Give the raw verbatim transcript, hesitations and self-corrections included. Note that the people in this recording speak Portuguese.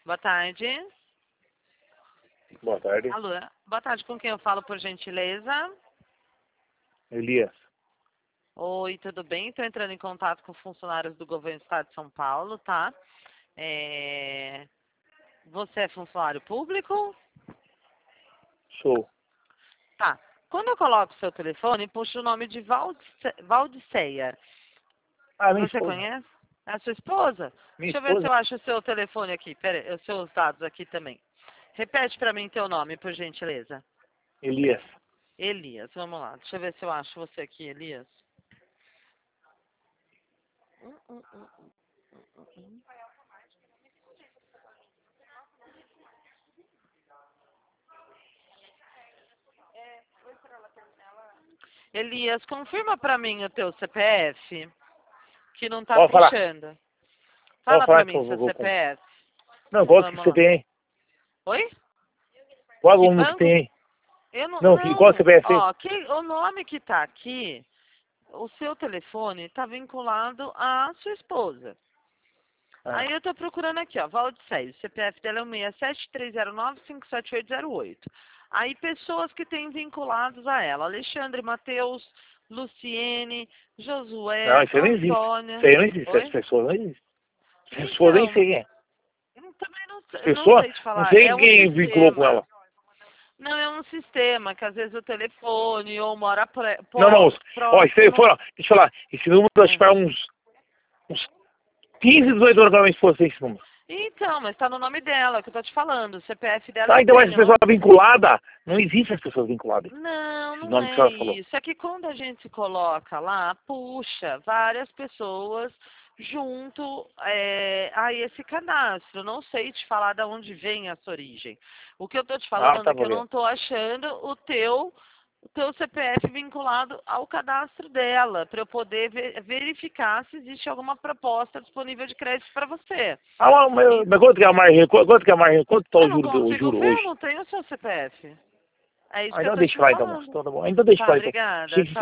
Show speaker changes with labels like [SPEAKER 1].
[SPEAKER 1] Boa tarde.
[SPEAKER 2] Boa tarde.
[SPEAKER 1] Alô, boa tarde, com quem eu falo, por gentileza?
[SPEAKER 2] Elias.
[SPEAKER 1] Oi, tudo bem? Estou entrando em contato com funcionários do governo do estado de São Paulo, tá? É... Você é funcionário público?
[SPEAKER 2] Sou.
[SPEAKER 1] Tá. Quando eu coloco o seu telefone, puxa o nome de Valdice... Valdiceia.
[SPEAKER 2] Ah, minha
[SPEAKER 1] Você
[SPEAKER 2] esposa.
[SPEAKER 1] conhece? É a sua esposa?
[SPEAKER 2] Minha
[SPEAKER 1] Deixa eu ver se
[SPEAKER 2] esposa.
[SPEAKER 1] eu acho o seu telefone aqui. Pera aí, os seus dados aqui também. Repete para mim teu nome, por gentileza.
[SPEAKER 2] Elias.
[SPEAKER 1] Elias, vamos lá. Deixa eu ver se eu acho você aqui, Elias. Hum, hum, hum, hum, hum, hum. Elias, confirma para mim o teu C P F, que não tá
[SPEAKER 2] Pode falar.
[SPEAKER 1] puxando.
[SPEAKER 2] Pode
[SPEAKER 1] Fala para
[SPEAKER 2] falar que
[SPEAKER 1] mim
[SPEAKER 2] eu
[SPEAKER 1] seu
[SPEAKER 2] vou com.
[SPEAKER 1] C P F.
[SPEAKER 2] Não, qual que
[SPEAKER 1] Vamos
[SPEAKER 2] você
[SPEAKER 1] lá.
[SPEAKER 2] tem aí?
[SPEAKER 1] Oi?
[SPEAKER 2] Qual
[SPEAKER 1] Que
[SPEAKER 2] número que
[SPEAKER 1] banco?
[SPEAKER 2] tem aí?
[SPEAKER 1] Eu não,
[SPEAKER 2] Não, que, qual
[SPEAKER 1] não.
[SPEAKER 2] C P F tem?
[SPEAKER 1] Ó, que, o nome que tá aqui, o seu telefone está vinculado à sua esposa.
[SPEAKER 2] Ah,
[SPEAKER 1] Aí eu tô procurando aqui, ó, Valdiceia, o C P F dela é o seis sete três zero nove cinco sete oito zero oito. Aí pessoas que têm vinculados a ela, Alexandre, Matheus, Luciene,
[SPEAKER 2] não,
[SPEAKER 1] Josué,
[SPEAKER 2] isso aí não existe.
[SPEAKER 1] Antônia.
[SPEAKER 2] Isso aí não existe. Essas
[SPEAKER 1] Oi?
[SPEAKER 2] pessoas não existem. Essas pessoas nem
[SPEAKER 1] Então,
[SPEAKER 2] sei quem é.
[SPEAKER 1] eu também não,
[SPEAKER 2] As
[SPEAKER 1] eu não
[SPEAKER 2] pessoas,
[SPEAKER 1] sei te
[SPEAKER 2] não
[SPEAKER 1] falar, é
[SPEAKER 2] sei
[SPEAKER 1] um
[SPEAKER 2] quem vinculou com
[SPEAKER 1] sistema.
[SPEAKER 2] ela.
[SPEAKER 1] Não, é um sistema que às vezes o telefone ou mora pré-
[SPEAKER 2] Não, não.
[SPEAKER 1] pró-
[SPEAKER 2] Ó, esse
[SPEAKER 1] próximo.
[SPEAKER 2] telefone, ó, deixa eu falar. Esse número acho que
[SPEAKER 1] É.
[SPEAKER 2] faz uns, uns quinze, dezoito anos que a minha esposa tem esse número.
[SPEAKER 1] Então, mas tá no nome dela, que eu tô te falando. O C P F dela
[SPEAKER 2] Tá,
[SPEAKER 1] eu
[SPEAKER 2] então mas essa
[SPEAKER 1] tenho.
[SPEAKER 2] pessoa vinculada, não existe as pessoas vinculadas.
[SPEAKER 1] Não,
[SPEAKER 2] Esse
[SPEAKER 1] não
[SPEAKER 2] nome que a
[SPEAKER 1] é
[SPEAKER 2] senhora falou.
[SPEAKER 1] isso. É que quando a gente coloca lá, puxa, várias pessoas junto é, a esse cadastro. Não sei te falar de onde vem essa origem. O que eu tô te
[SPEAKER 2] Ah,
[SPEAKER 1] falando
[SPEAKER 2] tá
[SPEAKER 1] é que eu
[SPEAKER 2] vendo.
[SPEAKER 1] não tô achando o teu, o teu C P F vinculado ao cadastro dela, para eu poder ver- verificar se existe alguma proposta disponível de crédito para você.
[SPEAKER 2] Ah, mas,
[SPEAKER 1] E
[SPEAKER 2] mas quanto que é a margem? Quanto que é a margem? Quanto tá
[SPEAKER 1] eu
[SPEAKER 2] o
[SPEAKER 1] não
[SPEAKER 2] juro, do- o
[SPEAKER 1] consigo
[SPEAKER 2] juro
[SPEAKER 1] ver, eu
[SPEAKER 2] hoje?
[SPEAKER 1] não tenho o seu C P F. É isso
[SPEAKER 2] Ah,
[SPEAKER 1] que eu
[SPEAKER 2] então
[SPEAKER 1] tô
[SPEAKER 2] deixa
[SPEAKER 1] te
[SPEAKER 2] pra lá então, moço.
[SPEAKER 1] falando.
[SPEAKER 2] Então tá bom. Então deixa
[SPEAKER 1] Tá,
[SPEAKER 2] pra lá então.
[SPEAKER 1] obrigada.
[SPEAKER 2] Achei que